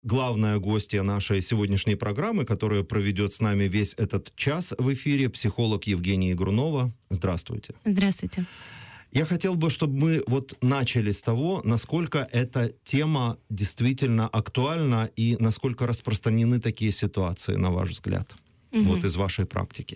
главная гостья нашей сегодняшней программы, которая проведет с нами весь этот час в эфире, психолог Евгения Игрунова. Здравствуйте. Здравствуйте. Я хотел бы, чтобы мы начали с того, насколько эта тема действительно актуальна и насколько распространены такие ситуации, на ваш взгляд, из вашей практики.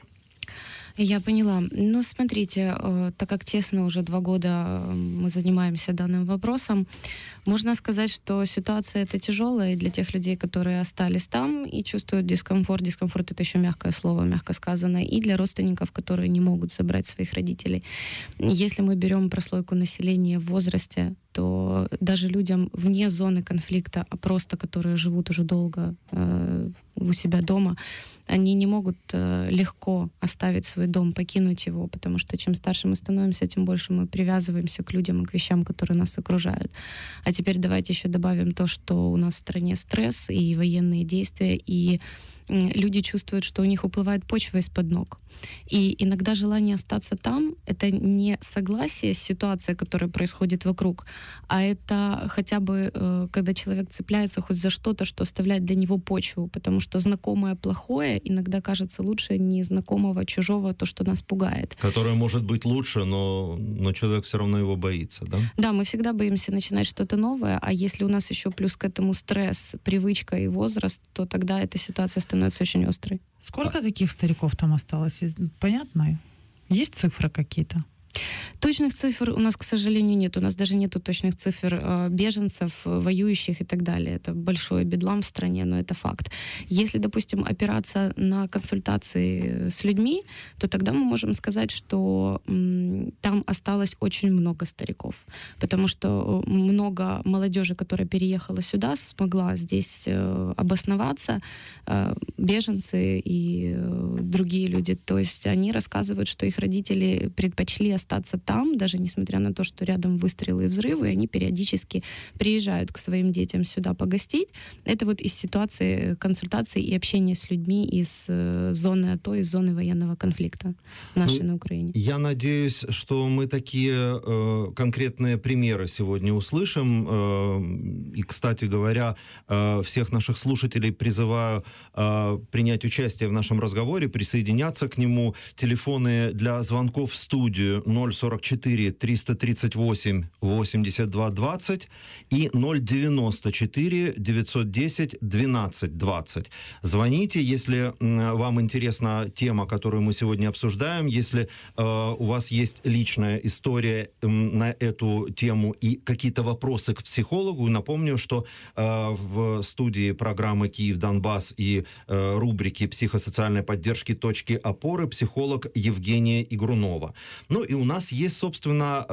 Я поняла. Смотрите, так как тесно уже 2 года мы занимаемся данным вопросом, можно сказать, что ситуация эта тяжелая для тех людей, которые остались там и чувствуют дискомфорт. Дискомфорт — это еще мягкое слово, мягко сказано. И для родственников, которые не могут забрать своих родителей. Если мы берем прослойку населения в возрасте, то даже людям вне зоны конфликта, а просто которые живут уже долго у себя дома, они не могут легко оставить свой дом, покинуть его, потому что чем старше мы становимся, тем больше мы привязываемся к людям и к вещам, которые нас окружают. А теперь давайте еще добавим то, что у нас в стране стресс и военные действия, и люди чувствуют, что у них уплывает почва из-под ног. И иногда желание остаться там — это не согласие с ситуацией, которая происходит вокруг, а это хотя бы, когда человек цепляется хоть за что-то, что оставляет для него почву, потому что знакомое плохое иногда кажется лучше незнакомого, чужого, то, что нас пугает. Которое может быть лучше, но человек все равно его боится, да? Да, мы всегда боимся начинать что-то новое, а если у нас еще плюс к этому стресс, привычка и возраст, то тогда эта ситуация становится очень острой. Сколько таких стариков там осталось? Понятно? Есть цифры какие-то? Точных цифр у нас, к сожалению, нет. У нас даже нету точных цифр беженцев, воюющих и так далее. Это большой бедлам в стране, но это факт. Если, допустим, опираться на консультации с людьми, то тогда мы можем сказать, что там осталось очень много стариков, потому что много молодежи, которая переехала сюда, смогла здесь обосноваться, беженцы и другие люди. То есть они рассказывают, что их родители предпочли остаться там, даже несмотря на то, что рядом выстрелы и взрывы, они периодически приезжают к своим детям сюда погостить. Это из ситуации консультаций и общения с людьми из зоны АТО, из зоны военного конфликта нашей на Украине. Я надеюсь, что мы такие конкретные примеры сегодня услышим. И, кстати говоря, всех наших слушателей призываю принять участие в нашем разговоре, присоединяться к нему. Телефоны для звонков в студию 044 338 82 20 и 094 910 12 20. Звоните, если вам интересна тема, которую мы сегодня обсуждаем, если у вас есть личная история на эту тему и какие-то вопросы к психологу. Напомню, что в студии программы «Киев-Донбасс» и рубрики психосоциальной поддержки «Точки опоры» психолог Евгения Игрунова. И у нас есть, собственно,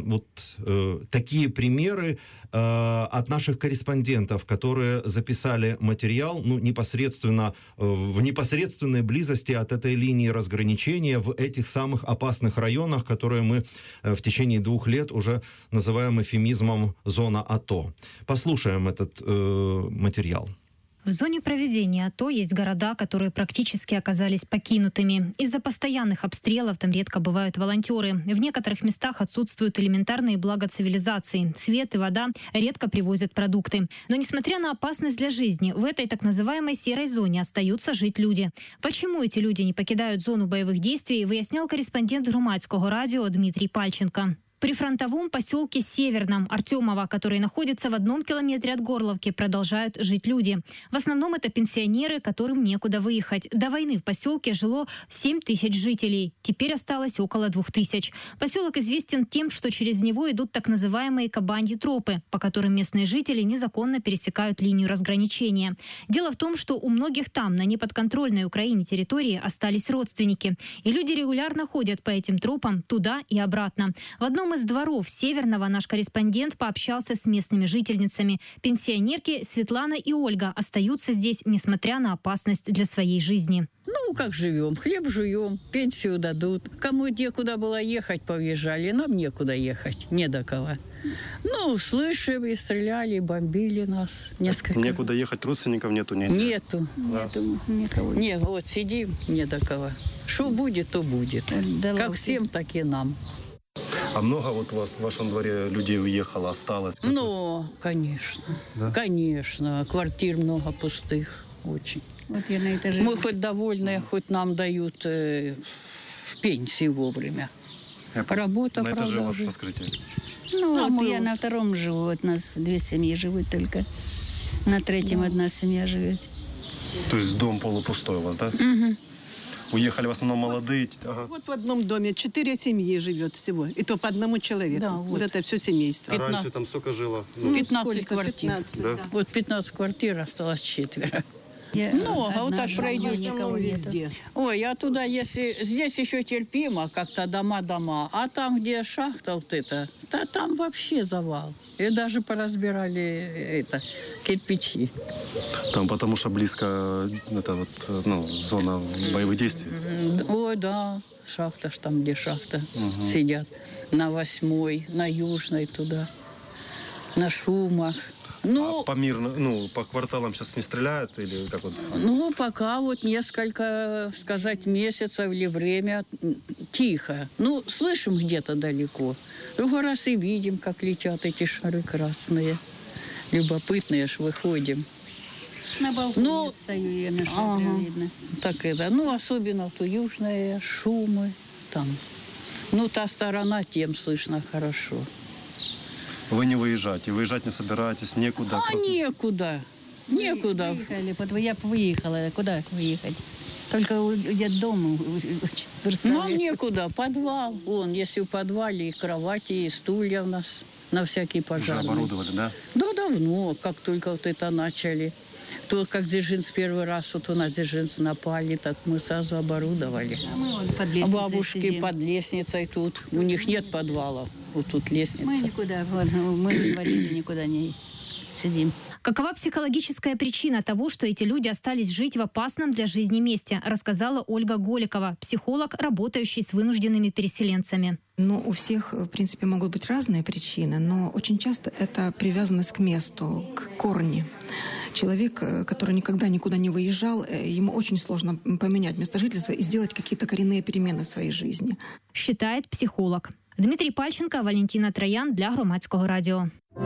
такие примеры от наших корреспондентов, которые записали материал непосредственно в непосредственной близости от этой линии разграничения в этих самых опасных районах, которые мы в течение 2 лет уже называем эвфемизмом «зона АТО». Послушаем этот материал. В зоне проведения АТО есть города, которые практически оказались покинутыми. Из-за постоянных обстрелов там редко бывают волонтеры. В некоторых местах отсутствуют элементарные блага цивилизации. Свет и вода, редко привозят продукты. Но несмотря на опасность для жизни, в этой так называемой серой зоне остаются жить люди. Почему эти люди не покидают зону боевых действий, выяснял корреспондент Громадского радио Дмитрий Пальченко. При фронтовом поселке Северном Артемово, который находится в 1 километре от Горловки, продолжают жить люди. В основном это пенсионеры, которым некуда выехать. До войны в поселке жило 7 тысяч жителей. Теперь осталось около 2000. Поселок известен тем, что через него идут так называемые кабаньи тропы, по которым местные жители незаконно пересекают линию разграничения. Дело в том, что у многих там, на неподконтрольной Украине территории, остались родственники. И люди регулярно ходят по этим тропам туда и обратно. В одном из дворов Северного наш корреспондент пообщался с местными жительницами. Пенсионерки Светлана и Ольга остаются здесь, несмотря на опасность для своей жизни. Как живем? Хлеб жуем, пенсию дадут. Кому некуда было ехать, повъезжали. Нам некуда ехать, не до кого. Слышим, и стреляли, и бомбили нас несколько. Некуда ехать, родственников нету? Нету никого. Нет, сидим, не до кого. Что будет, то будет. Как всем, так и нам. А много вот у вас в вашем дворе людей уехало, осталось? Ну, конечно. Да? Конечно. Квартир много пустых. Очень. Вот я на этаже. Мы хоть довольны, хоть нам дают пенсии вовремя. Работа, на этаже правда, ваш, уже. расскажите. Ну, А вот мы я вот- на втором живу, вот нас 2 семьи живут только. На третьем одна семья живет. То есть дом полупустой у вас, да? Мгм. Уехали в основном молодые. Ага. Вот в одном доме 4 семьи живет всего. И то по одному человеку. Да, вот. вот. это все семейство. А раньше 15. там сколько жило? Ну, 15 сколько? квартир. 15, Да? да. Вот 15 квартир, осталось 4. Я Много, вот одна так живу, пройдешь. никого нету. везде. Ой, я туда, если... Здесь еще терпимо, как-то дома. А там, где шахта вот эта, там вообще завал. И даже поразбирали кирпичи. Там потому что близко это вот, ну, зона боевых действий. Ой, да, шахта ж там, где шахта. Сидят на 8-й, на Южной туда, на Шумах. Ну, По мирно, ну, по кварталам сейчас не стреляют или как вот? ну, пока вот несколько, сказать, месяцев или время тихо. Ну, слышим где-то далеко. Другой раз и видим, как летят эти шары красные. Любопытные ж выходим. На балконе Ну, стою, я на шатре ага. видно. Так это, ну, особенно то южные Шумы там. Ну, та сторона, тем слышно хорошо. Вы не выезжаете, выезжать не собираетесь, некуда. А просто- некуда. Некуда. Выехали, я бы выехала. Куда выехать? Только у детдома в Нам некуда. Подвал. Вон, если в подвале и кровати, и стулья у нас на всякий Уже пожарный. оборудовали, да? Да, давно, как только вот это начали. То, как Дзержинск первый раз, вот у нас Дзержинцы напали, так мы сразу оборудовали. А мы вон под А лестницей бабушки сидим. под лестницей тут. У них нет подвала. Вот тут лестница. Мы никуда, вон, мы инвалиды никуда не сидим. Какова психологическая причина того, что эти люди остались жить в опасном для жизни месте, рассказала Ольга Голикова, психолог, работающий с вынужденными переселенцами. Ну, у всех, в принципе, могут быть разные причины, но очень часто это привязанность к месту, к корню. Человек, который никогда никуда не выезжал, ему очень сложно поменять место жительства и сделать какие-то коренные перемены в своей жизни. Считает психолог. Дмитрий Пальченко, Валентина Троян для Громадського радіо.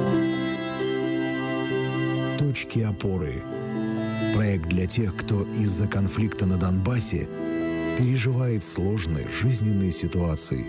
«Точки опоры». Проект для тех, кто из-за конфликта на Донбассе переживает сложные жизненные ситуации.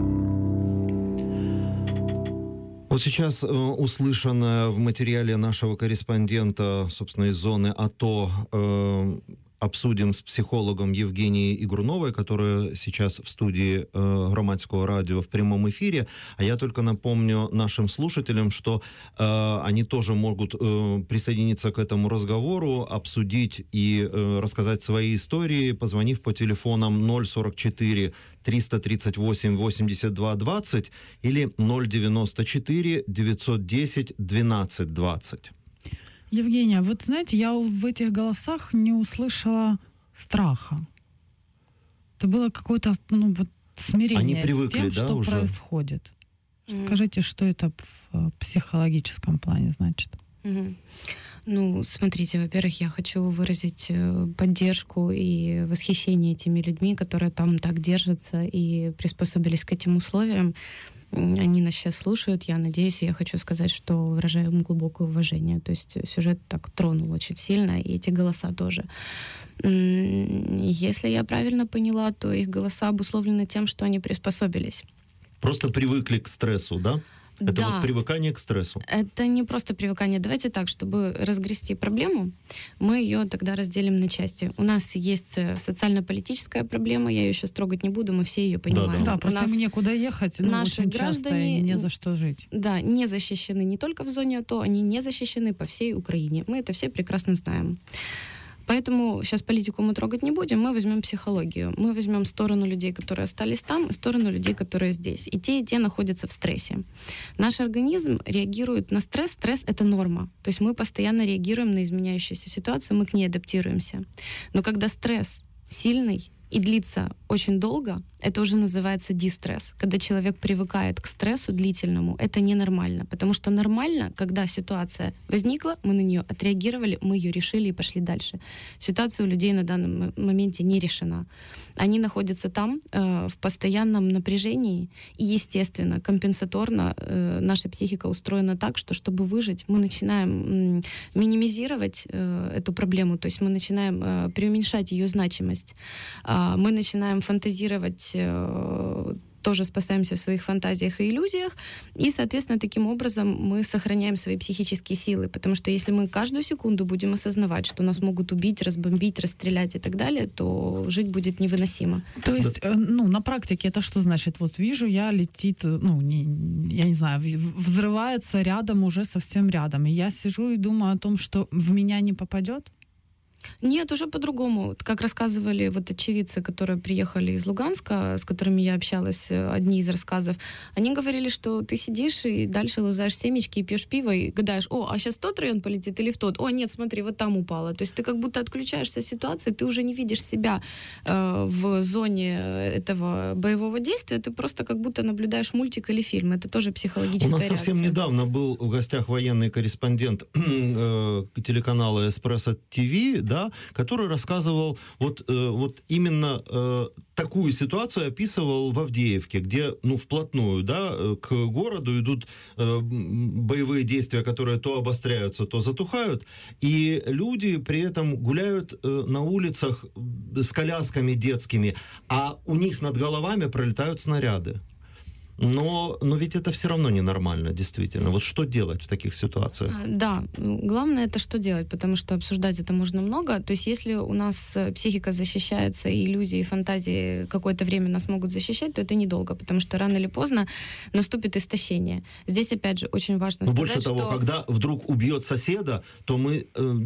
Вот сейчас услышанное в материале нашего корреспондента, собственно, из зоны АТО, обсудим с психологом Евгенией Игруновой, которая сейчас в студии Громадского радио в прямом эфире. А я только напомню нашим слушателям, что они тоже могут присоединиться к этому разговору, обсудить и рассказать свои истории, позвонив по телефонам 044 338 82 20 или 094 910 12 20. Евгения, вот знаете, я в этих голосах не услышала страха. Это было какое-то смирение Они привыкли, с тем, да, что уже? происходит. Скажите, что это в психологическом плане значит? Мгм. Ну, смотрите, во-первых, я хочу выразить поддержку и восхищение теми людьми, которые там так держатся и приспособились к этим условиям. Они нас сейчас слушают, я надеюсь, и я хочу сказать, что выражаю им глубокое уважение. То есть сюжет так тронул очень сильно, и эти голоса тоже. Если я правильно поняла, то их голоса обусловлены тем, что они приспособились. Просто привыкли к стрессу, да? Это Да. вот привыкание к стрессу. Это не просто привыкание. Давайте так, чтобы разгрести проблему, мы ее тогда разделим на части. У нас есть социально-политическая проблема, я ее сейчас трогать не буду, мы все ее понимаем. Да, У просто нас им некуда ехать, наши очень часто, и граждане, не за что жить. да, не защищены не только в зоне АТО, они не защищены по всей Украине. Мы это все прекрасно знаем. Поэтому сейчас политику мы трогать не будем, мы возьмем психологию. Мы возьмем сторону людей, которые остались там, и сторону людей, которые здесь. И те находятся в стрессе. Наш организм реагирует на стресс. Стресс — это норма. То есть мы постоянно реагируем на изменяющуюся ситуацию, мы к ней адаптируемся. Но когда стресс сильный, и длится очень долго, это уже называется дистресс. Когда человек привыкает к стрессу длительному, это ненормально. Потому что нормально, когда ситуация возникла, мы на нее отреагировали, мы ее решили и пошли дальше. Ситуация у людей на данном моменте не решена. Они находятся там в постоянном напряжении, и, естественно, компенсаторно наша психика устроена так, что, чтобы выжить, мы начинаем минимизировать эту проблему, то есть мы начинаем преуменьшать ее значимость. Мы начинаем фантазировать, тоже спасаемся в своих фантазиях и иллюзиях, и, соответственно, таким образом мы сохраняем свои психические силы, потому что если мы каждую секунду будем осознавать, что нас могут убить, разбомбить, расстрелять и так далее, то жить будет невыносимо. То есть, на практике это что значит? Вот вижу я, летит, я не знаю, взрывается рядом, уже совсем рядом, и я сижу и думаю о том, что в меня не попадет? Нет, уже по-другому. Как рассказывали вот очевидцы, которые приехали из Луганска, с которыми я общалась, одни из рассказов, они говорили, что ты сидишь и дальше лузаешь семечки и пьешь пиво и гадаешь, а сейчас тот район полетит или в тот? О, нет, смотри, вот там упало. То есть ты как будто отключаешься от ситуации, ты уже не видишь себя в зоне этого боевого действия, ты просто как будто наблюдаешь мультик или фильм. Это тоже психологическая реакция. У нас совсем недавно был в гостях военный корреспондент телеканала «Эспрессо ТВ», да, который рассказывал вот именно такую ситуацию, описывал в Авдеевке, где, вплотную, да, к городу идут боевые действия, которые то обостряются, то затухают, и люди при этом гуляют на улицах с колясками детскими, а у них над головами пролетают снаряды. Но ведь это все равно ненормально, действительно. Вот что делать в таких ситуациях? Да, главное это что делать, потому что обсуждать это можно много. То есть если у нас психика защищается, и иллюзии, и фантазии какое-то время нас могут защищать, то это недолго, потому что рано или поздно наступит истощение. Здесь, опять же, очень важно сказать, больше того, когда вдруг убьет соседа, то мы,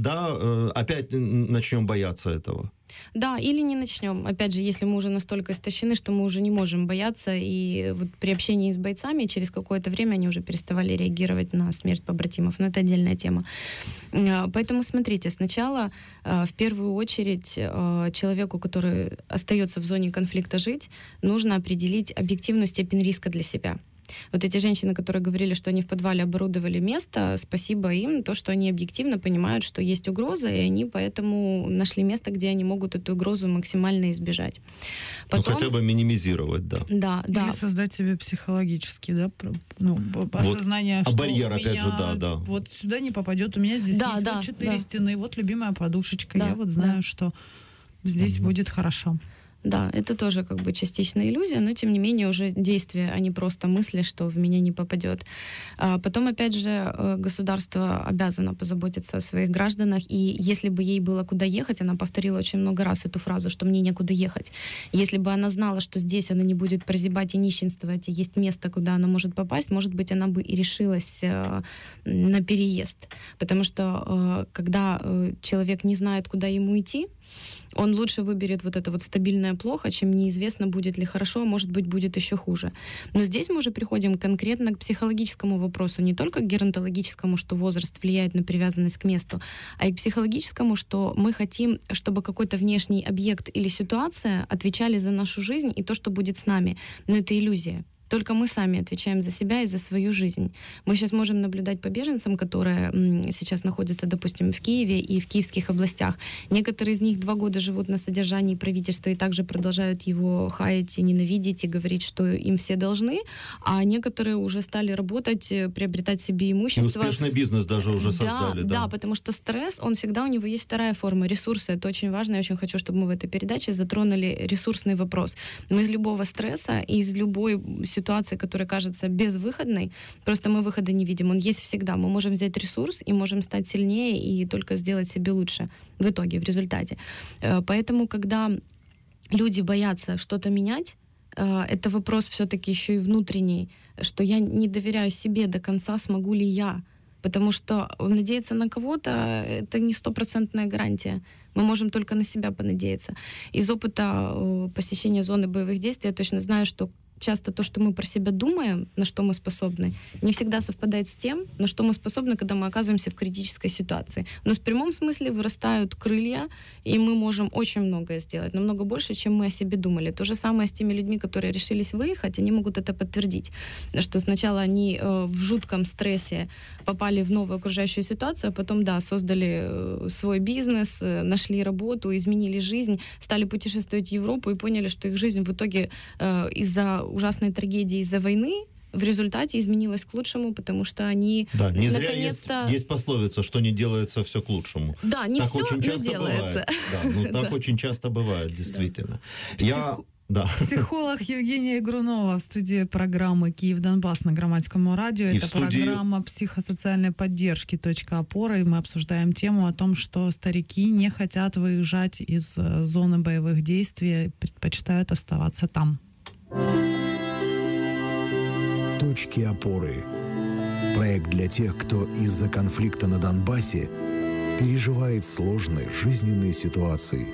опять начнем бояться этого. Да, или не начнем. Опять же, если мы уже настолько истощены, что мы уже не можем бояться, и вот при общении с бойцами через какое-то время они уже переставали реагировать на смерть побратимов. Но это отдельная тема. Поэтому смотрите, сначала в первую очередь человеку, который остается в зоне конфликта жить, нужно определить объективную степень риска для себя. Вот эти женщины, которые говорили, что они в подвале оборудовали место, спасибо им, то, что они объективно понимают, что есть угроза, и они поэтому нашли место, где они могут эту угрозу максимально избежать. Потом... хотя бы минимизировать, да. Да. Или создать себе психологически, да, осознание, вот. что барьер, у меня опять же, да. Вот сюда не попадет, у меня здесь есть вот 4 стены, вот любимая подушечка, я вот знаю, что здесь будет хорошо. Да, это тоже как бы частично иллюзия, но тем не менее уже действие, а не просто мысли, что в меня не попадет. Потом, опять же, государство обязано позаботиться о своих гражданах, и если бы ей было куда ехать, она повторила очень много раз эту фразу, что мне некуда ехать. Если бы она знала, что здесь она не будет прозябать и нищенствовать, и есть место, куда она может попасть, может быть, она бы и решилась на переезд. Потому что когда человек не знает, куда ему идти, он лучше выберет вот это вот стабильное плохо, чем неизвестно, будет ли хорошо, а может быть, будет еще хуже. Но здесь мы уже приходим конкретно к психологическому вопросу, не только к геронтологическому, что возраст влияет на привязанность к месту, а и к психологическому, что мы хотим, чтобы какой-то внешний объект или ситуация отвечали за нашу жизнь и то, что будет с нами. Но это иллюзия. Только мы сами отвечаем за себя и за свою жизнь. Мы сейчас можем наблюдать по беженцам, которые сейчас находятся, допустим, в Киеве и в киевских областях. Некоторые из них 2 года живут на содержании правительства и также продолжают его хаять и ненавидеть, и говорить, что им все должны, а некоторые уже стали работать, приобретать себе имущество. И успешный бизнес даже уже создали. Да, потому что стресс, он всегда, у него есть вторая форма, ресурсы. Это очень важно, я очень хочу, чтобы мы в этой передаче затронули ресурсный вопрос. Мы из любого стресса и из любой ситуации, которая кажется безвыходной, просто мы выхода не видим. Он есть всегда. Мы можем взять ресурс и можем стать сильнее и только сделать себе лучше в итоге, в результате. Поэтому, когда люди боятся что-то менять, это вопрос все-таки еще и внутренний, что я не доверяю себе до конца, смогу ли я. Потому что надеяться на кого-то — это не 100% гарантия. Мы можем только на себя понадеяться. Из опыта посещения зоны боевых действий я точно знаю, что часто то, что мы про себя думаем, на что мы способны, не всегда совпадает с тем, на что мы способны, когда мы оказываемся в критической ситуации. У нас в прямом смысле вырастают крылья, и мы можем очень многое сделать, намного больше, чем мы о себе думали. То же самое с теми людьми, которые решились выехать, они могут это подтвердить, что сначала они в жутком стрессе попали в новую окружающую ситуацию, а потом, да, создали свой бизнес, нашли работу, изменили жизнь, стали путешествовать в Европу и поняли, что их жизнь в итоге из-за ужасной трагедии, из-за войны в результате изменилась к лучшему, потому что они да, не наконец-то... зря есть пословица, что не делается, все к лучшему. Да, не так все, очень часто делается. Бывает. Да, так очень часто бывает, действительно. Да. Психолог Евгения Игрунова в студии программы «Киев-Донбасс» на Громадском радио. Это программа психосоциальной поддержки «Точка опоры». И мы обсуждаем тему о том, что старики не хотят выезжать из зоны боевых действий, предпочитают оставаться там. «Точки опоры». Проект для тех, кто из-за конфликта на Донбассе переживает сложные жизненные ситуации.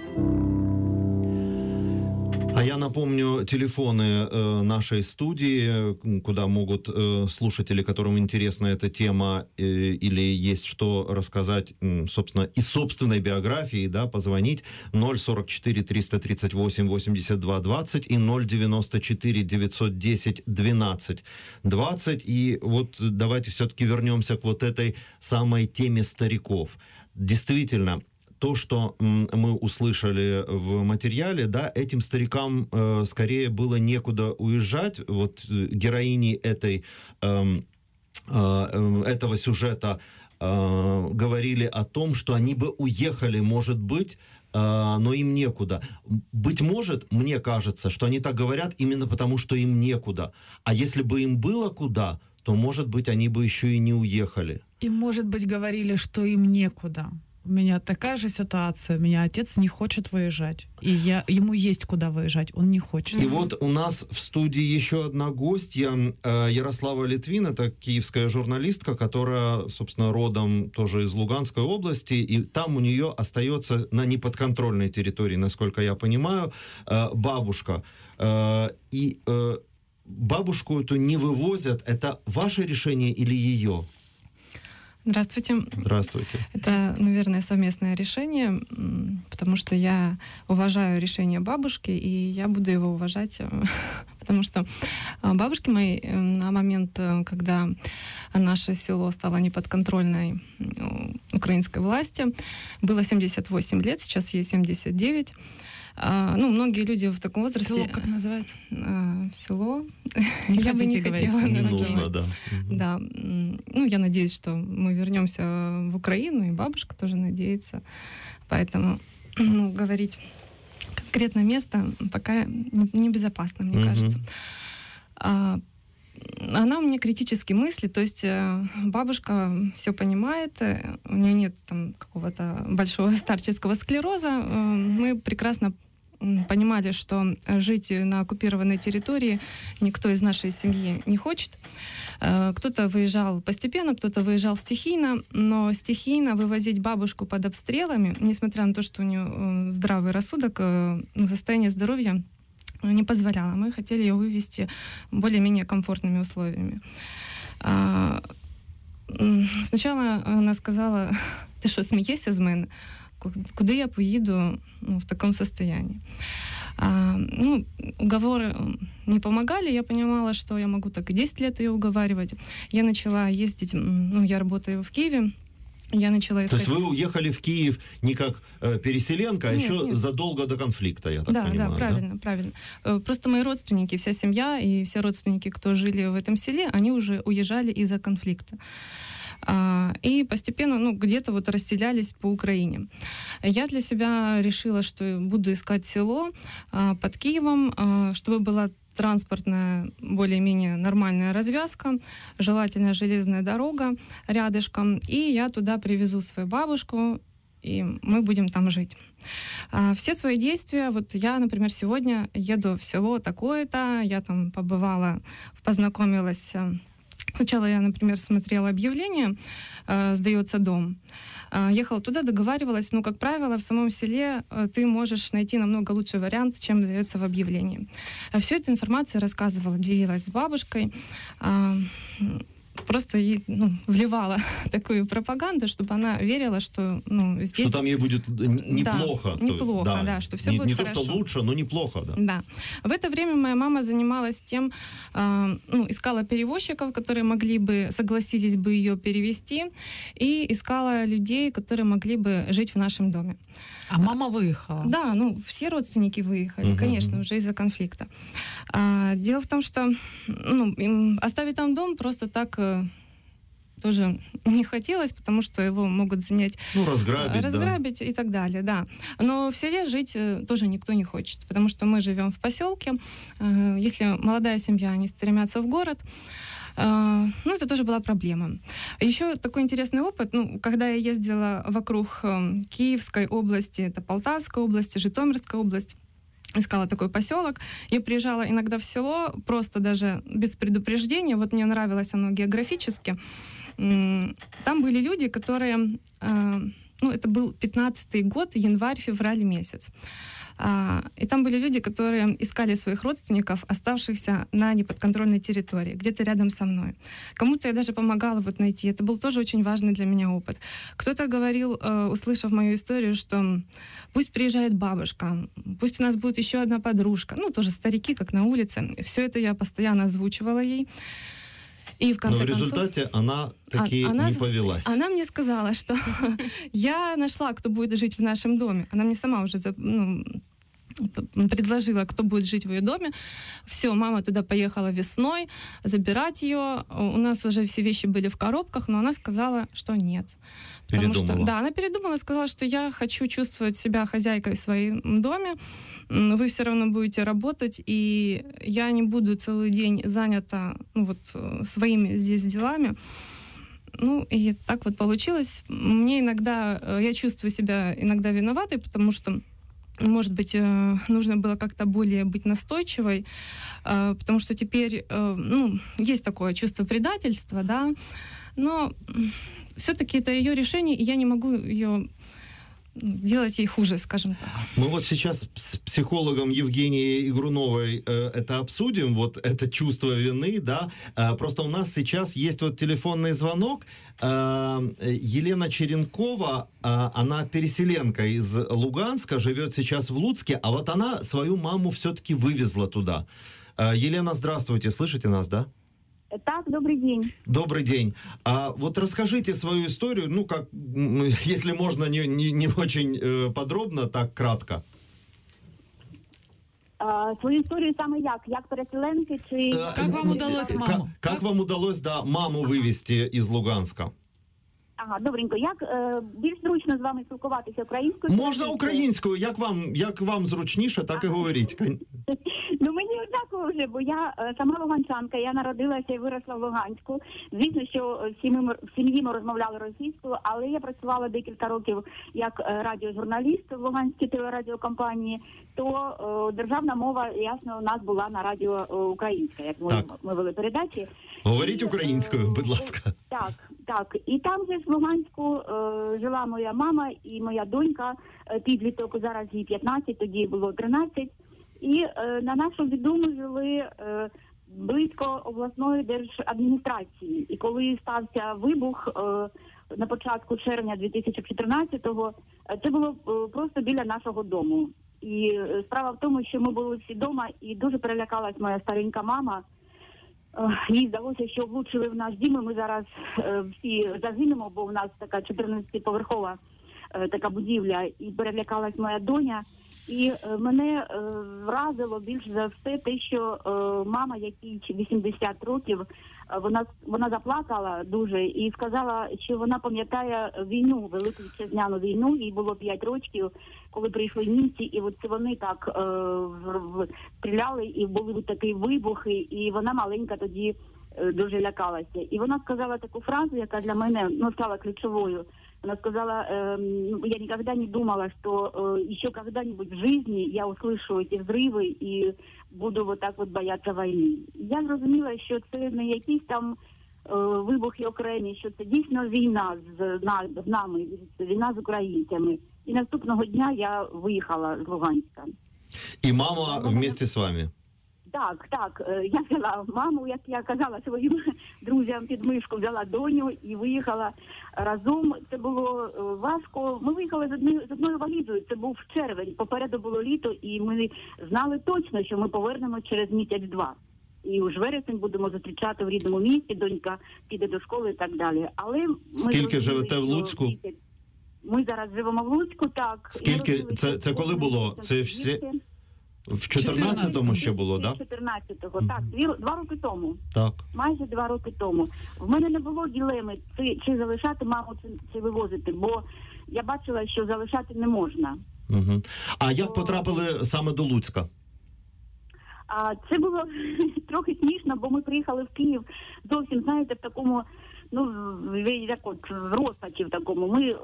А я напомню телефоны нашей студии, куда могут слушатели, которым интересна эта тема или есть что рассказать, собственно, из собственной биографии, да, позвонить 044 338 82 20 и 094 910 12 20. И вот давайте все-таки вернемся к вот этой самой теме стариков. Действительно, то, что мы услышали в материале, да, этим старикам скорее было некуда уезжать. Вот героини этого сюжета говорили о том, что они бы уехали, может быть, но им некуда. Быть может, мне кажется, что они так говорят именно потому, что им некуда. А если бы им было куда, то, может быть, они бы еще и не уехали. И, может быть, говорили, что им некуда. У меня такая же ситуация. У меня отец не хочет выезжать. И ему есть куда выезжать. Он не хочет. И вот у нас в студии еще одна гостья, Ярослава Литвин. Это киевская журналистка, которая, собственно, родом тоже из Луганской области. И там у нее остается на неподконтрольной территории, насколько я понимаю, бабушка. И бабушку эту не вывозят. Это ваше решение или ее? Здравствуйте. Здравствуйте. Это, наверное, совместное решение, потому что я уважаю решение бабушки, и я буду его уважать, потому что бабушке моей на момент, когда наше село стало неподконтрольной украинской власти, было 78 лет, сейчас ей 79. Многие люди в таком возрасте... Село как называется? Село. Не я бы не хотела. Не нужно, да. Да. Я надеюсь, что мы вернемся в Украину, и бабушка тоже надеется. Поэтому говорить конкретное место пока небезопасно, мне кажется. Она у меня критически мыслит, то есть бабушка все понимает, у нее нет там какого-то большого старческого склероза. Мы прекрасно понимали, что жить на оккупированной территории никто из нашей семьи не хочет. Кто-то выезжал постепенно, кто-то выезжал стихийно, но стихийно вывозить бабушку под обстрелами, несмотря на то, что у нее здравый рассудок, состояние здоровья не позволяло. Мы хотели ее вывести более-менее комфортными условиями. Сначала она сказала: «Ти що, смієшся з мене? Куди я поеду в таком состоянии?» Уговоры не помогали. Я понимала, что я могу так и 10 лет ее уговаривать. Я начала ездить, я работаю в Киеве. Я начала искать... То есть вы уехали в Киев не как переселенка, а еще задолго до конфликта, я так понимаю. Да, правильно. Просто мои родственники, вся семья и все родственники, кто жили в этом селе, они уже уезжали из-за конфликта. И постепенно, где-то вот расселялись по Украине. Я для себя решила, что буду искать село под Киевом, чтобы была транспортная, более-менее нормальная развязка, желательно железная дорога рядышком, и я туда привезу свою бабушку, и мы будем там жить. Все свои действия, вот я, например, сегодня еду в село такое-то, я там побывала, познакомилась Сначала я, например, смотрела объявление «Сдается дом». Ехала туда, договаривалась, но, как правило, в самом селе ты можешь найти намного лучший вариант, чем дается в объявлении. Всю эту информацию рассказывала, делилась с бабушкой, просто ей вливала такую пропаганду, чтобы она верила, что здесь... Что там ей будет неплохо. Да, неплохо, да, что все будет хорошо. Не то, что лучше, но неплохо, да. Да. В это время моя мама занималась тем, искала перевозчиков, которые могли бы, согласились бы ее перевести, и искала людей, которые могли бы жить в нашем доме. А мама выехала? Да, все родственники выехали, конечно, уже из-за конфликта. Дело в том, что оставить там дом просто так тоже не хотелось, потому что его могут занять... разграбить и так далее, да. Но в селе жить тоже никто не хочет, потому что мы живем в поселке. Если молодая семья, они стремятся в город, это тоже была проблема. Еще такой интересный опыт, когда я ездила вокруг Киевской области, это Полтавской области, Житомирской области, искала такой поселок. Я приезжала иногда в село, просто даже без предупреждения. Вот мне нравилось оно географически. Там были люди, которые... это был 15-й год, январь-февраль месяц. И там были люди, которые искали своих родственников, оставшихся на неподконтрольной территории, где-то рядом со мной. Кому-то я даже помогала найти. Это был тоже очень важный для меня опыт. Кто-то говорил, услышав мою историю, что пусть приезжает бабушка, пусть у нас будет еще одна подружка. Тоже старики, как на улице. Все это я постоянно озвучивала ей. И в конце Но в результате она таки не повелась. Она мне сказала, что я нашла, кто будет жить в нашем доме. Она мне сама уже предложила, кто будет жить в ее доме. Все, мама туда поехала весной забирать ее. У нас уже все вещи были в коробках, но она сказала, что нет. Передумала. Она передумала, сказала, что я хочу чувствовать себя хозяйкой в своем доме. Вы все равно будете работать, и я не буду целый день занята своими здесь делами. И так вот получилось. Мне иногда, я чувствую себя иногда виноватой, потому что, может быть, нужно было как-то более быть настойчивой, потому что теперь, есть такое чувство предательства, да, но все-таки это ее решение, и я не могу ее делать ей хуже, скажем так. Мы вот сейчас с психологом Евгенией Игруновой это обсудим, вот это чувство вины, да. Просто у нас сейчас есть вот телефонный звонок. Елена Черенкова, она переселенка из Луганска, живет сейчас в Луцке, а вот она свою маму все-таки вывезла туда. Елена, здравствуйте, слышите нас, да? Так, добрый день. Добрый день. Вот расскажите свою историю, как, если можно, не очень подробно, так кратко. Свою історію саме як переселенки, чи... Как вам удалось маму? Как вам удалось, маму вывести из Луганска? Ага, добренько. Як більш зручно з вами спілкуватися українською? Можна українською. Як вам зручніше, так і говоріть. Мені однаково вже, бо я сама луганчанка, я народилася і виросла в Луганську. Звісно, що в сім'ї ми розмовляли російською, але я працювала декілька років як радіожурналіст в Луганській телерадіокомпанії, то державна мова, ясно, у нас була на радіо українська, як ми вели передачі. Говоріть українською, будь ласка. Так. І там же в Луганську жила моя мама і моя донька, підліток, зараз їй 15, тоді було 13. І на нашу біду ми жили близько обласної держадміністрації. І коли стався вибух на початку червня 2014-го, це було просто біля нашого дому. І справа в тому, що ми були всі вдома, і дуже перелякалась моя старенька мама. Їй здалося, що влучили в наш дім, і ми зараз всі загинемо, бо в нас така 14-поверхова така будівля, і перелякалась моя доня. І мене вразило більш за все те, що мама, якій 80 років, вона заплакала дуже і сказала, що вона пам'ятає війну, Велику Вітчизняну війну, їй було 5 років, коли прийшли німці, і от вони так стріляли, і були такі вибухи, і вона маленька тоді дуже лякалася. І вона сказала таку фразу, яка для мене стала ключовою. Она сказала, я никогда не думала, что еще когда-нибудь в жизни я услышу эти взрывы и буду вот так вот бояться войны. Я зрозуміла, що це не якісь там вибухи окремі, що це дійсно війна з нами, війна з українцями. І наступного дня я виїхала з Луганська. І мама вместе з вами? Так. Я взяла маму, як я казала своїм друзям, під мишку, взяла доню і виїхала разом. Це було важко. Ми виїхали з одною валізою. Це був червень. Попереду було літо, і ми знали точно, що ми повернемо через місяць-два. І уж вересень будемо зустрічати в рідному місті, донька піде до школи і так далі. Але ми скільки живете в Луцьку? Ми зараз живемо в Луцьку, так. Скільки? Це коли було? Це всі... В 14-му ще було, так? Да? 14-го, так. 2 роки тому. Так. Майже 2 роки тому. В мене не було ділеми, чи залишати маму, чи вивозити, бо я бачила, що залишати не можна. Угу. А як потрапили саме до Луцька? Це було трохи смішно, бо ми приїхали в Київ зовсім, знаєте, в такому, як от в розпачі в такому. Ми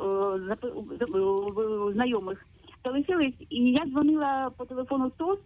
знайомих залишились, і я дзвонила по телефону ТОС,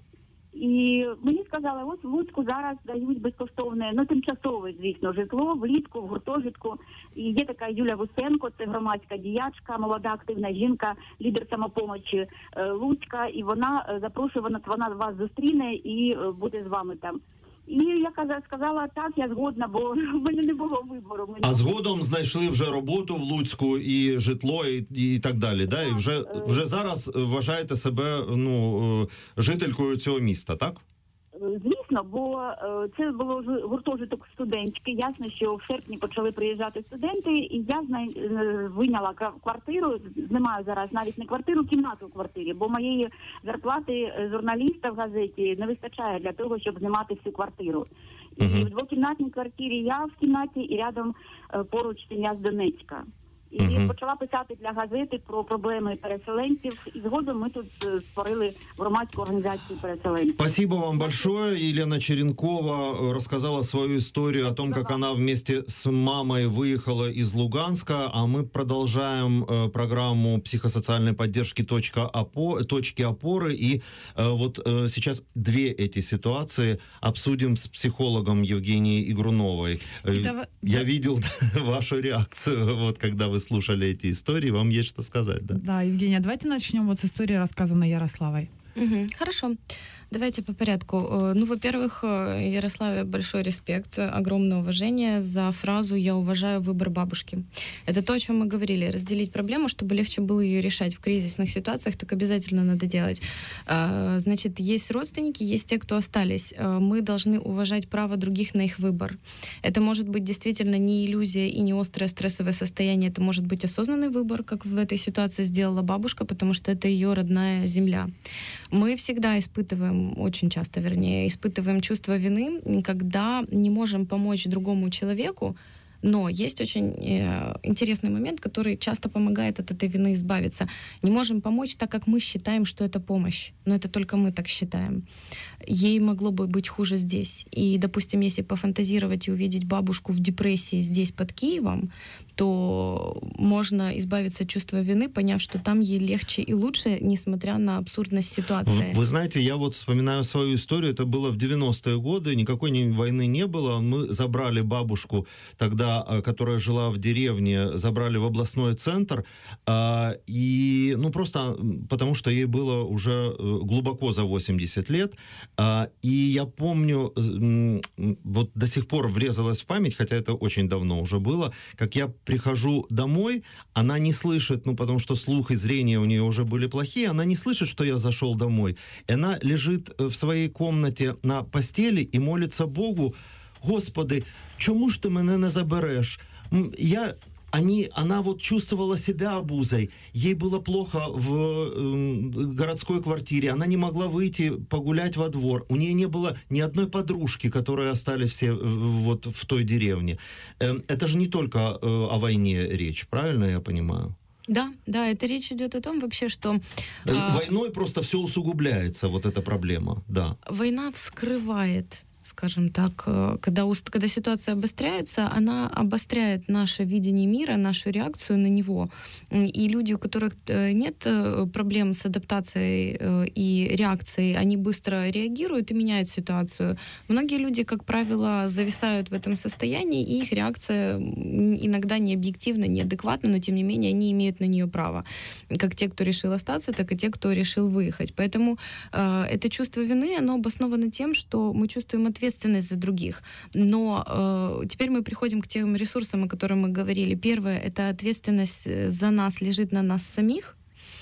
і мені сказали, ось в Луцьку зараз дають безкоштовне, тимчасове, звісно, житло, влітку, в гуртожитку. І є така Юля Вусенко, це громадська діячка, молода активна жінка, лідер самопомочі Луцька, і вона запрошує, вона вас зустріне і буде з вами там. І я сказала, так, я згодна, бо в мене не було вибору. А згодом знайшли вже роботу в Луцьку і житло, і так далі, да? І вже зараз вважаєте себе, жителькою цього міста, так? Звісно, бо це було гуртожиток студентський. Ясно, що в серпні почали приїжджати студенти, і я вийняла квартиру, знімаю зараз навіть не квартиру, кімнату в квартирі, бо моєї зарплати журналіста в газеті не вистачає для того, щоб знімати всю квартиру. І в двокімнатній квартирі я в кімнаті, і рядом поруч сім'я з Донецька. І почала писати для газети про проблеми переселенців. И згодом мы тут створили громадскую организацию переселенцев. Спасибо вам большое. Елена Черенкова рассказала свою историю о том, как она вместе с мамой выехала из Луганска. А мы продолжаем программу психосоциальной поддержки «Точки опоры». И вот сейчас две эти ситуации обсудим с психологом Евгенией Игруновой. Я видел вашу реакцию, вот когда вы слушали эти истории, вам есть что сказать, да? Да, Евгения, давайте начнем вот с истории, рассказанной Ярославой. Хорошо. Давайте по порядку. Во-первых, Ярославе большой респект, огромное уважение за фразу «я уважаю выбор бабушки». Это то, о чем мы говорили. Разделить проблему, чтобы легче было ее решать в кризисных ситуациях, так обязательно надо делать. Значит, есть родственники, есть те, кто остались. Мы должны уважать право других на их выбор. Это может быть действительно не иллюзия и не острое стрессовое состояние, это может быть осознанный выбор, как в этой ситуации сделала бабушка, потому что это ее родная земля. Мы всегда очень часто, испытываем чувство вины, когда не можем помочь другому человеку, но есть очень интересный момент, который часто помогает от этой вины избавиться. Не можем помочь, так как мы считаем, что это помощь. Но это только мы так считаем. Ей могло бы быть хуже здесь. И, допустим, если пофантазировать и увидеть бабушку в депрессии здесь, под Киевом, то можно избавиться от чувства вины, поняв, что там ей легче и лучше, несмотря на абсурдность ситуации. Вы знаете, я вот вспоминаю свою историю. Это было в 90-е годы, никакой войны не было. Мы забрали бабушку тогда, которая жила в деревне, забрали в областной центр, и, просто потому что ей было уже глубоко за 80 лет, и я помню, вот до сих пор врезалась в память, хотя это очень давно уже было, как я прихожу домой, она не слышит, потому что слух и зрение у нее уже были плохие, она не слышит, что я зашел домой, и она лежит в своей комнате на постели и молится Богу: «Господи, чому ж ти мене не забереш?» Она вот чувствовала себя обузой, ей было плохо в городской квартире, она не могла выйти погулять во двор, у нее не было ни одной подружки, которые остались все вот в той деревне. Это же не только о войне речь, правильно я понимаю? Да, это речь идет о том вообще, что... Войной просто все усугубляется, вот эта проблема, да. Война вскрывает скажем так, когда ситуация обостряется, она обостряет наше видение мира, нашу реакцию на него. И люди, у которых нет проблем с адаптацией и реакцией, они быстро реагируют и меняют ситуацию. Многие люди, как правило, зависают в этом состоянии, и их реакция иногда не объективна, не адекватна, но тем не менее они имеют на нее право. Как те, кто решил остаться, так и те, кто решил выехать. Поэтому это чувство вины, оно обосновано тем, что мы чувствуем ответственность за других. Но теперь мы приходим к тем ресурсам, о которых мы говорили. Первое — это ответственность за нас лежит на нас самих.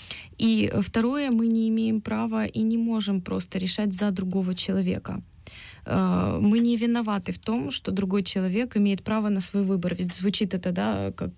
И второе, мы не имеем права и не можем просто решать за другого человека. Мы не виноваты в том, что другой человек имеет право на свой выбор. Ведь звучит это, да, как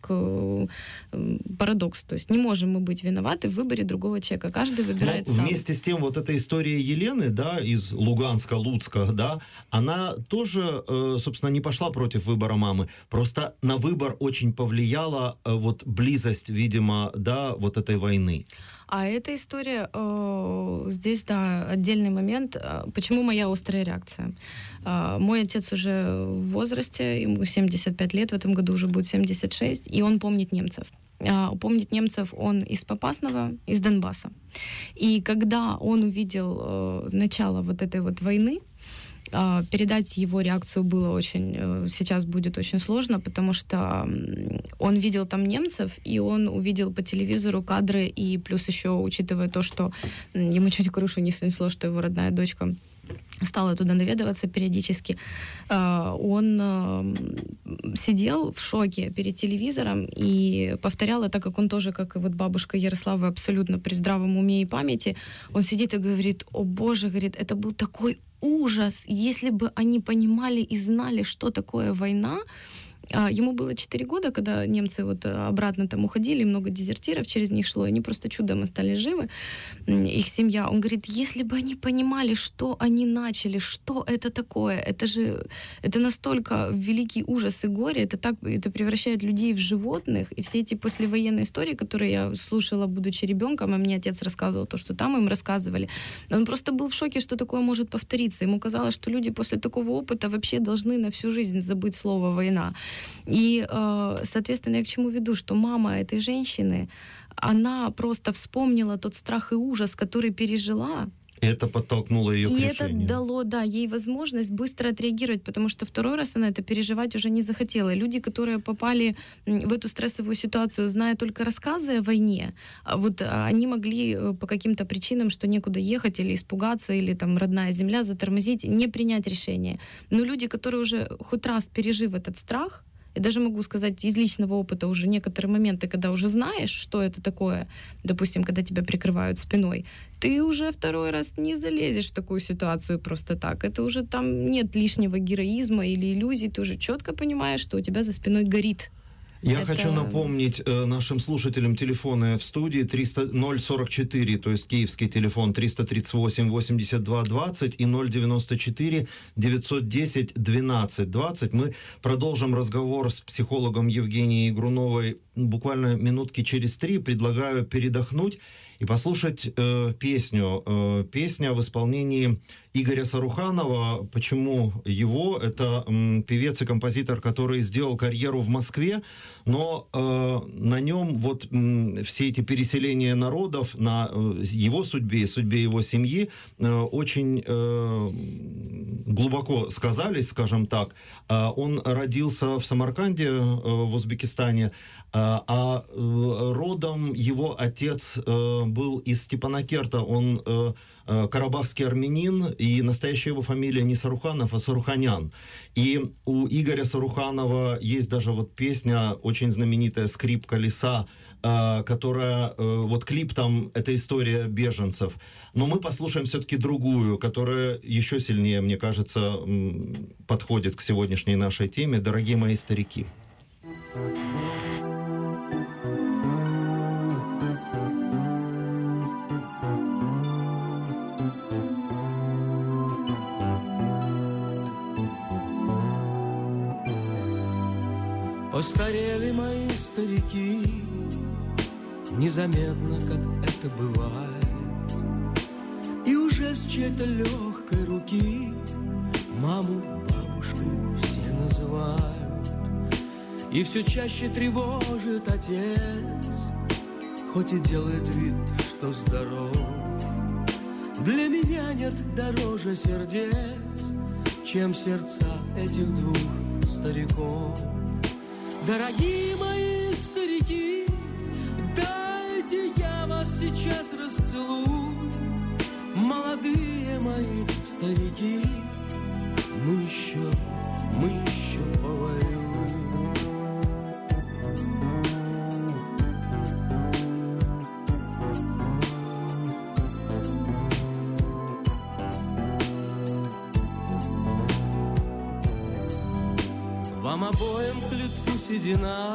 парадокс. То есть не можем мы быть виноваты в выборе другого человека. Каждый выбирает сам. Вместе с тем, вот эта история Елены, да, из Луганска, Луцка, да, она тоже, собственно, не пошла против выбора мамы. Просто на выбор очень повлияла вот близость, видимо, да, вот этой войны. А эта история, здесь, да, отдельный момент. Почему моя острая реакция? Мой отец уже в возрасте, ему 75 лет, в этом году уже будет 76, и он помнит немцев. Помнит немцев он из Попасного, из Донбасса. И когда он увидел начало вот этой вот войны, передать его реакцию было сейчас будет очень сложно, потому что он видел там немцев, и он увидел по телевизору кадры, и плюс еще, учитывая то, что ему чуть крышу не снесло, что его родная дочка стала туда наведываться периодически, он сидел в шоке перед телевизором и повторял, так как он тоже, как и вот бабушка Ярослава, абсолютно при здравом уме и памяти, он сидит и говорит: «О боже, говорит, это был такой ужас, если бы они понимали и знали, что такое война». Ему было 4 года, когда немцы вот обратно там уходили, много дезертиров через них шло, и они просто чудом остались живы, их семья. Он говорит, если бы они понимали, что они начали, что это такое, это настолько великий ужас и горе, это превращает людей в животных, и все эти послевоенные истории, которые я слушала, будучи ребенком, а мне отец рассказывал то, что там им рассказывали, он просто был в шоке, что такое может повториться. Ему казалось, что люди после такого опыта вообще должны на всю жизнь забыть слово «война». И, соответственно, я к чему веду, что мама этой женщины, она просто вспомнила тот страх и ужас, который пережила. Это подтолкнуло ее к решению. И это дало, да, ей возможность быстро отреагировать, потому что второй раз она это переживать уже не захотела. Люди, которые попали в эту стрессовую ситуацию, зная только рассказы о войне, вот они могли по каким-то причинам, что некуда ехать или испугаться, или там родная земля затормозить, не принять решение. Но люди, которые уже хоть раз пережив этот страх, я даже могу сказать из личного опыта уже некоторые моменты, когда уже знаешь, что это такое, допустим, когда тебя прикрывают спиной, ты уже второй раз не залезешь в такую ситуацию просто так. Это уже там нет лишнего героизма или иллюзий, ты уже четко понимаешь, что у тебя за спиной горит. Я хочу напомнить нашим слушателям телефоны в студии 044, то есть киевский телефон 338 82 20 и 094 910 12 20. Мы продолжим разговор с психологом Евгенией Игруновой буквально минутки через 3. Предлагаю передохнуть и послушать песню. Песня в исполнении Игоря Саруханова. Почему его? Это певец и композитор, который сделал карьеру в Москве, но на нем вот все эти переселения народов, на его судьбе и судьбе его семьи очень глубоко сказались, скажем так. Он родился в Самарканде, в Узбекистане, а родом его отец был из Степанакерта. Он карабахский армянин, и настоящая его фамилия не Саруханов, а Саруханян. И у Игоря Саруханова есть даже вот песня, очень знаменитая «Скрип колеса», которая, вот клип там, это история беженцев. Но мы послушаем все-таки другую, которая еще сильнее, мне кажется, подходит к сегодняшней нашей теме. «Дорогие мои старики». Постарели мои старики, незаметно, как это бывает, и уже с чьей-то легкой руки Маму бабушкой все называют, и все чаще тревожит отец, хоть и делает вид, что здоров. Для меня нет дороже сердец, чем сердца этих двух стариков. Дорогие мои старики, дайте я вас сейчас расцелую. Молодые мои старики, мы еще повоюем. Вам обоим к лицу седина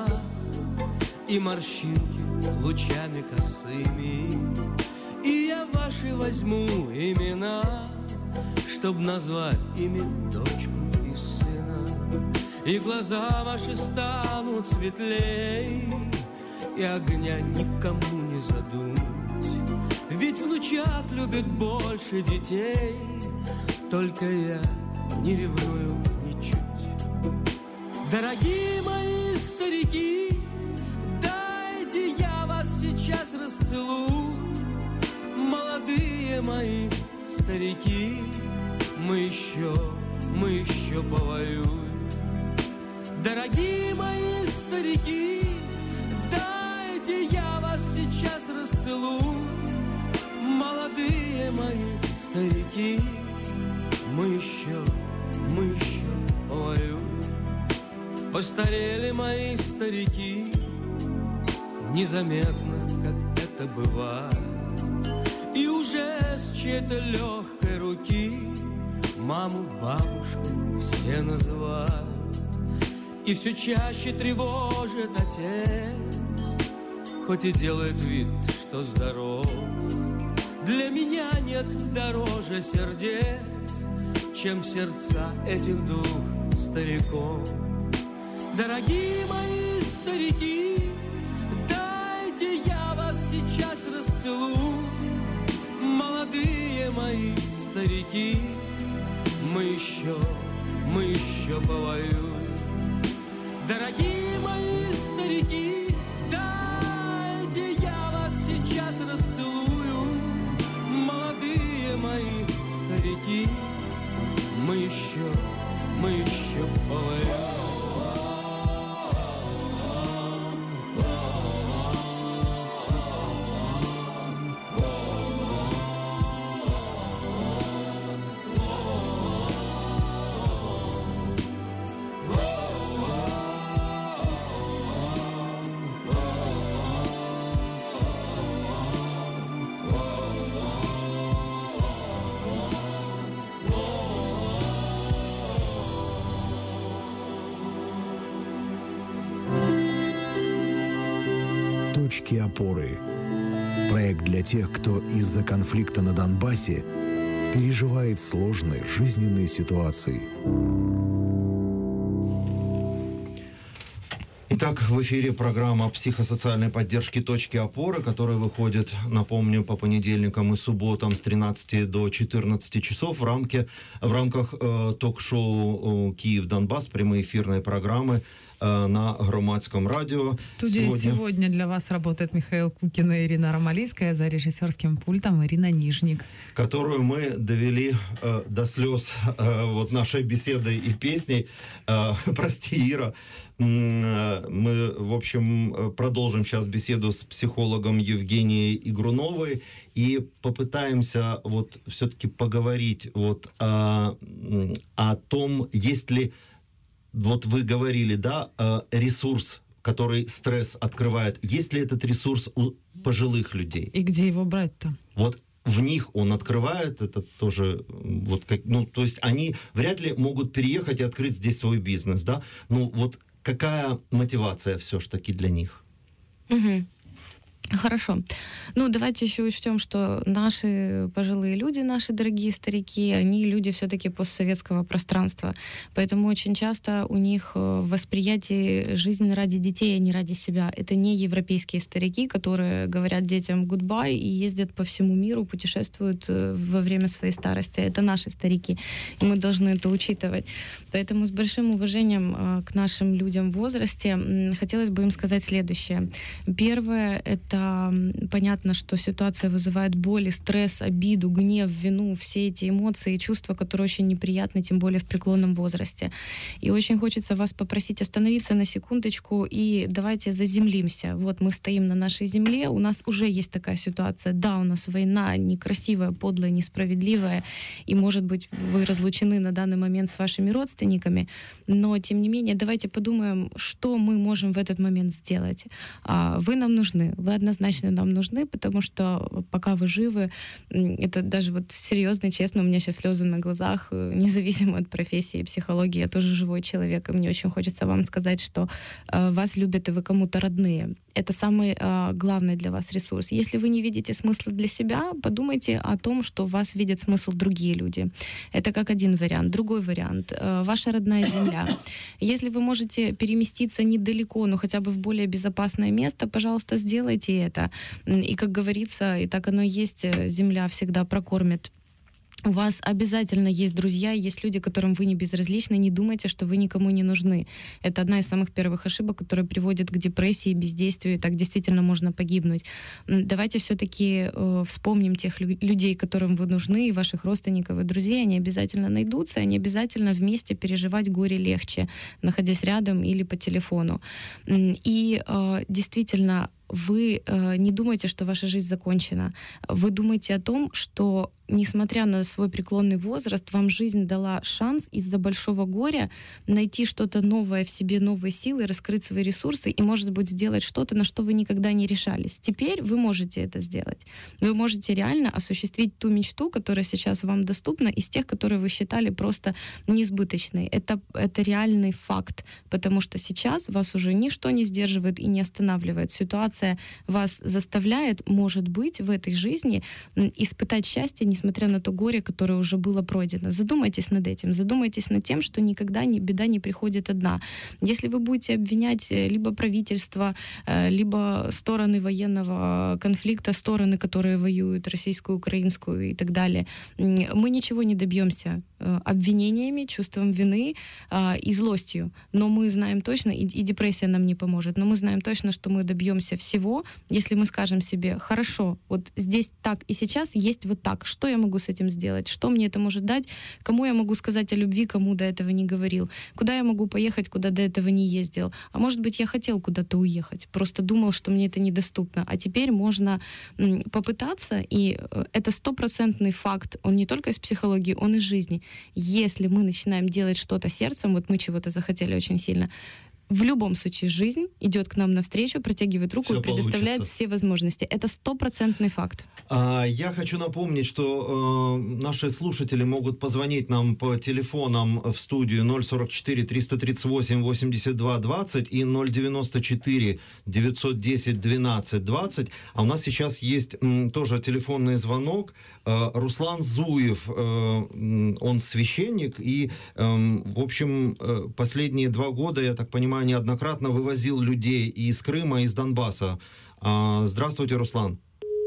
и морщинки лучами косыми, и я ваши возьму имена, чтоб назвать ими дочку и сына. И глаза ваши станут светлей, и огня никому не задуть. Ведь внучат любят больше детей, только я не ревную ничуть. Дорогие мои старики, дайте я вас сейчас расцелую. Молодые мои старики, мы еще повоюем. Дорогие мои старики, дайте я вас сейчас расцелую. Молодые мои старики, мы еще повоюем. Постарели мои старики, незаметно, как это бывает, и уже с чьей-то легкой руки маму бабушкой все называют. И все чаще тревожит отец, хоть и делает вид, что здоров. Для меня нет дороже сердец, чем сердца этих двух стариков. Дорогие мои старики, дайте я вас сейчас расцелую. Молодые мои старики, мы еще повоюем. Дорогие мои старики, дайте я вас сейчас расцелую. Молодые мои старики, мы еще повоюем. «Точки опоры». Проект для тех, кто из-за конфликта на Донбассе переживает сложные жизненные ситуации. Итак, в эфире программа психосоциальной поддержки «Точки опоры», которая выходит, напомню, по понедельникам и субботам с 13 до 14 часов в рамках ток-шоу «Киев-Донбасс», прямоэфирной программы на Громадском радио. В студии сегодня для вас работает Михаил Кукин и Ирина Ромалийская, за режиссерским пультом Ирина Нижник. Которую мы довели до слез вот нашей беседой и песней. Прости, Ира. Мы, в общем, продолжим сейчас беседу с психологом Евгенией Игруновой и попытаемся вот все-таки поговорить вот о том, есть ли, вот вы говорили, да, ресурс, который стресс открывает, есть ли этот ресурс у пожилых людей? И где его брать-то? Вот в них он открывает, это тоже, вот как, ну, то есть они вряд ли могут переехать и открыть здесь свой бизнес, да? Ну, вот какая мотивация все ж таки для них? Угу. Хорошо. Ну, давайте еще учтем, что наши пожилые люди, наши дорогие старики, они люди все-таки постсоветского пространства. Поэтому очень часто у них в восприятии жизнь ради детей, а не ради себя. Это не европейские старики, которые говорят детям goodbye и ездят по всему миру, путешествуют во время своей старости. Это наши старики. И мы должны это учитывать. Поэтому с большим уважением к нашим людям в возрасте хотелось бы им сказать следующее. Первое — это понятно, что ситуация вызывает боль, стресс, обиду, гнев, вину, все эти эмоции и чувства, которые очень неприятны, тем более в преклонном возрасте. И очень хочется вас попросить остановиться на секундочку и давайте заземлимся. Вот мы стоим на нашей земле, у нас уже есть такая ситуация. Да, у нас война некрасивая, подлая, несправедливая, и, может быть, вы разлучены на данный момент с вашими родственниками, но, тем не менее, давайте подумаем, что мы можем в этот момент сделать. Вы нам нужны, вы однозначно нам нужны, потому что пока вы живы, это даже вот серьезно, честно, у меня сейчас слезы на глазах, независимо от профессии и психологии, я тоже живой человек, и мне очень хочется вам сказать, что вас любят и вы кому-то родные. Это самый главный для вас ресурс. Если вы не видите смысла для себя, подумайте о том, что в вас видят смысл другие люди. Это как один вариант. Другой вариант — ваша родная земля. Если вы можете переместиться недалеко, но хотя бы в более безопасное место, пожалуйста, сделайте это. И, как говорится, и так оно и есть, земля всегда прокормит. У вас обязательно есть друзья, есть люди, которым вы не безразличны. Не думайте, что вы никому не нужны. Это одна из самых первых ошибок, которая приводит к депрессии, бездействию, и так действительно можно погибнуть. Давайте все-таки вспомним тех людей, которым вы нужны, и ваших родственников, и друзей. Они обязательно найдутся, они обязательно вместе переживать горе легче, находясь рядом или по телефону. И действительно, вы не думайте, что ваша жизнь закончена. Вы думаете о том, что, несмотря на свой преклонный возраст, вам жизнь дала шанс из-за большого горя найти что-то новое в себе, новые силы, раскрыть свои ресурсы и, может быть, сделать что-то, на что вы никогда не решались. Теперь вы можете это сделать. Вы можете реально осуществить ту мечту, которая сейчас вам доступна, из тех, которые вы считали просто несбыточной. Это реальный факт, потому что сейчас вас уже ничто не сдерживает и не останавливает. Ситуация вас заставляет, может быть, в этой жизни испытать счастье, несмотря на то горе, которое уже было пройдено. Задумайтесь над этим, задумайтесь над тем, что никогда беда не приходит одна. Если вы будете обвинять либо правительство, либо стороны военного конфликта, стороны, которые воюют, российскую, украинскую и так далее, мы ничего не добьемся обвинениями, чувством вины и злостью. Но мы знаем точно, и депрессия нам не поможет, но мы знаем точно, что мы добьемся всего, если мы скажем себе: хорошо, вот здесь так и сейчас есть вот так. Что я могу с этим сделать? Что мне это может дать? Кому я могу сказать о любви, кому до этого не говорил? Куда я могу поехать, куда до этого не ездил? А может быть, я хотел куда-то уехать, просто думал, что мне это недоступно. А теперь можно попытаться, и это 100% факт. Он не только из психологии, он из жизни. Если мы начинаем делать что-то сердцем, вот мы чего-то захотели очень сильно, в любом случае жизнь идет к нам навстречу, протягивает руку и предоставляет все возможности. Это 100% факт. Я хочу напомнить, что наши слушатели могут позвонить нам по телефонам в студию 044 338 82 20 и 094 910 12 20. А у нас сейчас есть тоже телефонный звонок. Руслан Зуев, он священник, и, в общем, последние 2 года, я так понимаю, неоднократно вывозил людей из Крыма, из Донбасса. Здравствуйте, Руслан.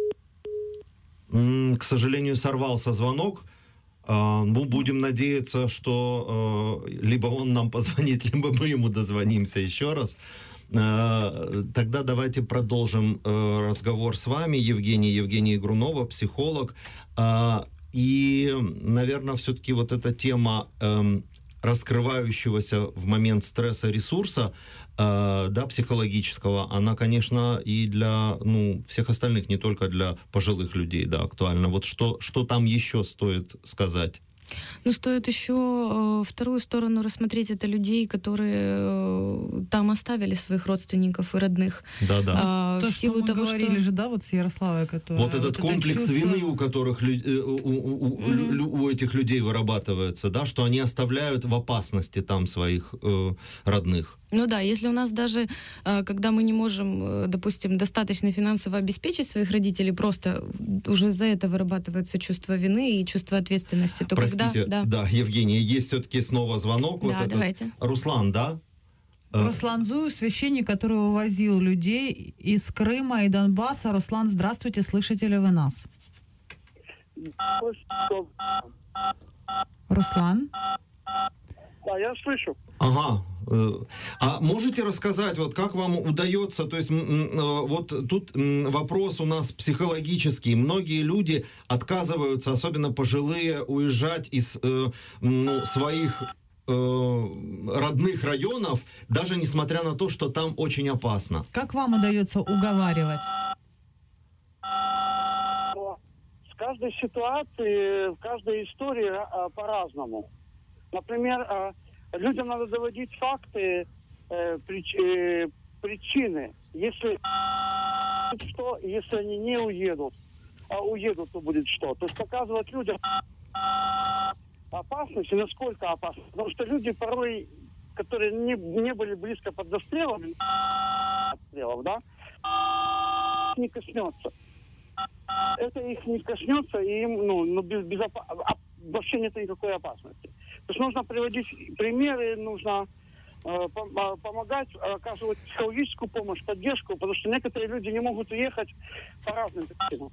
К сожалению, сорвался звонок. Будем надеяться, что либо он нам позвонит, либо мы ему дозвонимся еще раз. Тогда давайте продолжим разговор с вами. Евгения Игрунова, психолог. И, наверное, все-таки вот эта тема раскрывающегося в момент стресса ресурса, да, психологического, она, конечно, и для всех остальных, не только для пожилых людей, да, актуальна. Вот что там еще стоит сказать? Ну, стоит еще вторую сторону рассмотреть. Это людей, которые там оставили своих родственников и родных. Да-да. То, в что силу мы того, говорили что... же, да, вот с Ярославой, которая... Вот этот комплекс чувство... вины, у которых у этих людей вырабатывается, да, что они оставляют в опасности там своих родных. Ну да, если у нас даже, когда мы не можем, допустим, достаточно финансово обеспечить своих родителей, просто уже за это вырабатывается чувство вины и чувство ответственности, то Простите, когда... да, Евгения, есть все-таки снова звонок. Да, вот давайте. Руслан, да? Руслан Зуев, священник, который вывозил людей из Крыма и Донбасса. Руслан, здравствуйте, слышите ли вы нас? Руслан? Да, я слышу. Ага. А можете рассказать, вот как вам удается, то есть вот тут вопрос у нас психологический. Многие люди отказываются, особенно пожилые, уезжать из своих родных районов, даже несмотря на то, что там очень опасно. Как вам удается уговаривать? В каждой ситуации, в каждой истории по-разному. Например, людям надо доводить факты, причины. Если что, если они не уедут, а уедут, то будет что. То есть показывать людям опасность и насколько опасно. Потому что люди порой, которые не были близко под застрелом, да, не коснется. Это их не коснется, и им вообще нет никакой опасности. То есть нужно приводить примеры, нужно помогать, оказывать психологическую помощь, поддержку, потому что некоторые люди не могут уехать по разным причинам.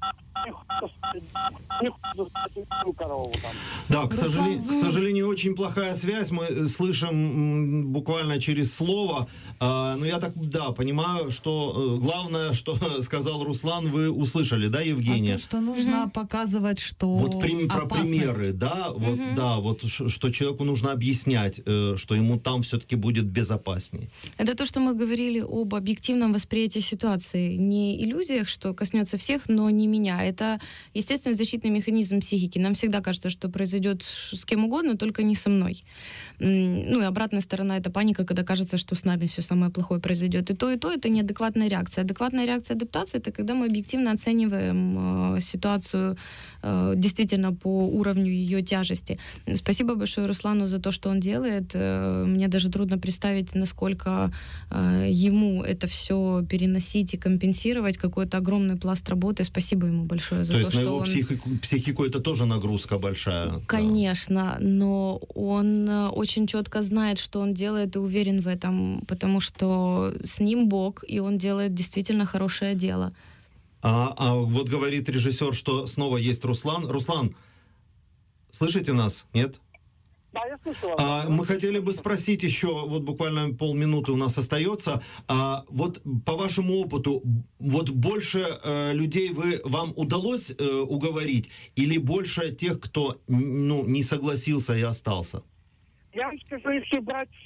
Да, к сожалению, очень плохая связь. Мы слышим буквально через слово. Но я так, да, понимаю, что главное, что сказал Руслан, вы услышали, да, Евгения? А то, что нужно показывать, что вот про примеры, да, вот, да, вот что человеку нужно объяснять, что ему там все-таки будет безопаснее. Это то, что мы говорили об объективном восприятии ситуации. Не иллюзиях, что коснется всех, но не меня. Это, естественно, защитный механизм психики. Нам всегда кажется, что произойдет с кем угодно, только не со мной. Ну и обратная сторона — это паника, когда кажется, что с нами все самое плохое произойдет. И то это неадекватная реакция. Адекватная реакция адаптации — это когда мы объективно оцениваем ситуацию действительно по уровню ее тяжести. Спасибо большое Руслану за то, что он делает. Мне даже трудно представить, насколько ему это все переносить и компенсировать, какой-то огромный пласт работы. Спасибо ему большое за то, что на его психику это тоже нагрузка большая. Конечно, да. Но он очень четко знает, что он делает, и уверен в этом, потому что с ним Бог, и он делает действительно хорошее дело. А вот говорит режиссер, что снова есть Руслан. Руслан, слышите нас? Нет? Да, я слышу вас. Мы хотели бы спросить еще, вот буквально полминуты у нас остается, вот по вашему опыту, вот больше людей вам удалось уговорить, или больше тех, кто не согласился и остался? Я вам скажу, если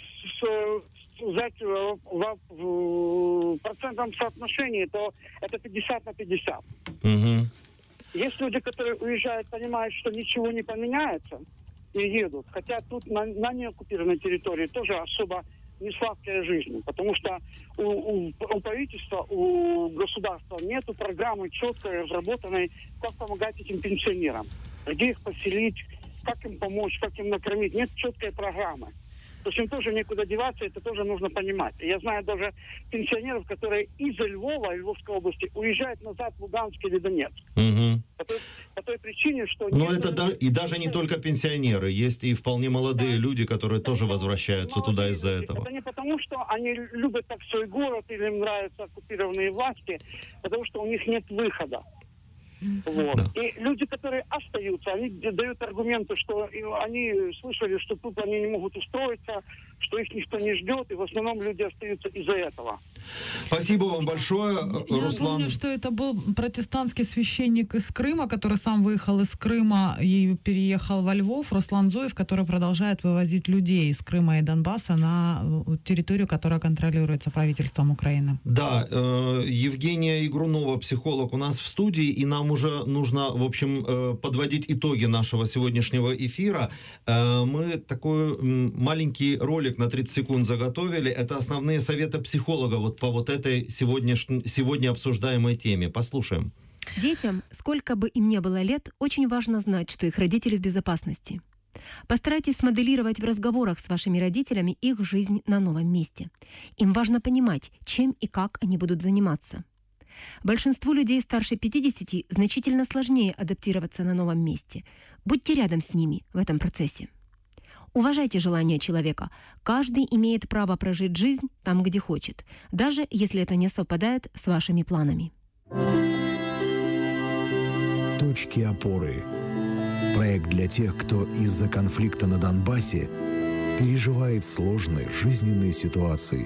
взять в процентном соотношении, то это 50 на 50. Угу. Есть люди, которые уезжают, понимают, что ничего не поменяется, и едут. Хотя тут на неоккупированной территории тоже особо не сладкая жизнь. Потому что у правительства, у государства нет программы четкой, разработанной, как помогать этим пенсионерам. Где их поселить, как им помочь, как им накормить. Нет четкой программы. То есть им тоже некуда деваться, это тоже нужно понимать. Я знаю даже пенсионеров, которые из Львова, Львовской области, уезжают назад в Луганск или Донецк. Угу. По той причине, что... Но это и даже не только пенсионеры. Есть и вполне молодые люди, которые тоже возвращаются туда из-за этого. Это не потому, что они любят так свой город или им нравятся оккупированные власти, потому что у них нет выхода. Вот. Да. И люди, которые остаются, они дают аргументы, что они слышали, что тут они не могут устроиться, что их никто не ждет, и в основном люди остаются из-за этого. Спасибо вам большое, Руслан. Я помню, что это был протестантский священник из Крыма, который сам выехал из Крыма и переехал во Львов, Руслан Зуев, который продолжает вывозить людей из Крыма и Донбасса на территорию, которая контролируется правительством Украины. Да, Евгения Игрунова, психолог, у нас в студии, и нам нам уже нужно, в общем, подводить итоги нашего сегодняшнего эфира. Мы такой маленький ролик на 30 секунд заготовили. Это основные советы психолога вот по вот этой сегодня обсуждаемой теме. Послушаем. Детям, сколько бы им ни было лет, очень важно знать, что их родители в безопасности. Постарайтесь смоделировать в разговорах с вашими родителями их жизнь на новом месте. Им важно понимать, чем и как они будут заниматься. Большинству людей старше 50 значительно сложнее адаптироваться на новом месте. Будьте рядом с ними в этом процессе. Уважайте желания человека. Каждый имеет право прожить жизнь там, где хочет, даже если это не совпадает с вашими планами. Точки опоры. Проект для тех, кто из-за конфликта на Донбассе переживает сложные жизненные ситуации.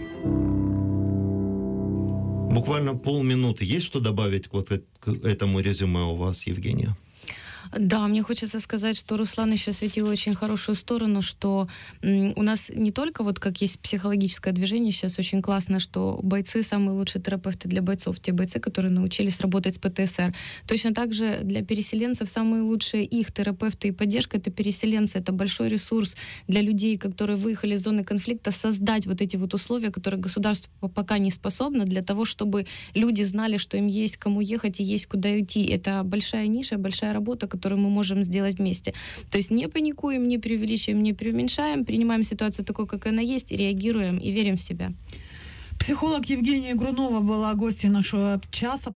Буквально полминуты. Есть что добавить вот к этому резюме у вас, Евгения? Да, мне хочется сказать, что Руслан еще осветил очень хорошую сторону, что у нас не только вот как есть психологическое движение сейчас очень классно, что бойцы самые лучшие терапевты для бойцов, те бойцы, которые научились работать с ПТСР. Точно так же для переселенцев самые лучшие их терапевты и поддержка — это переселенцы, это большой ресурс для людей, которые выехали из зоны конфликта, создать вот эти вот условия, которые государство пока не способно, для того, чтобы люди знали, что им есть кому ехать и есть куда идти. Это большая ниша, большая работа, которую мы можем сделать вместе. То есть не паникуем, не преувеличиваем, не преуменьшаем, принимаем ситуацию такой, как она есть, реагируем и верим в себя. Психолог Евгения Грунова была гостьей нашего часа.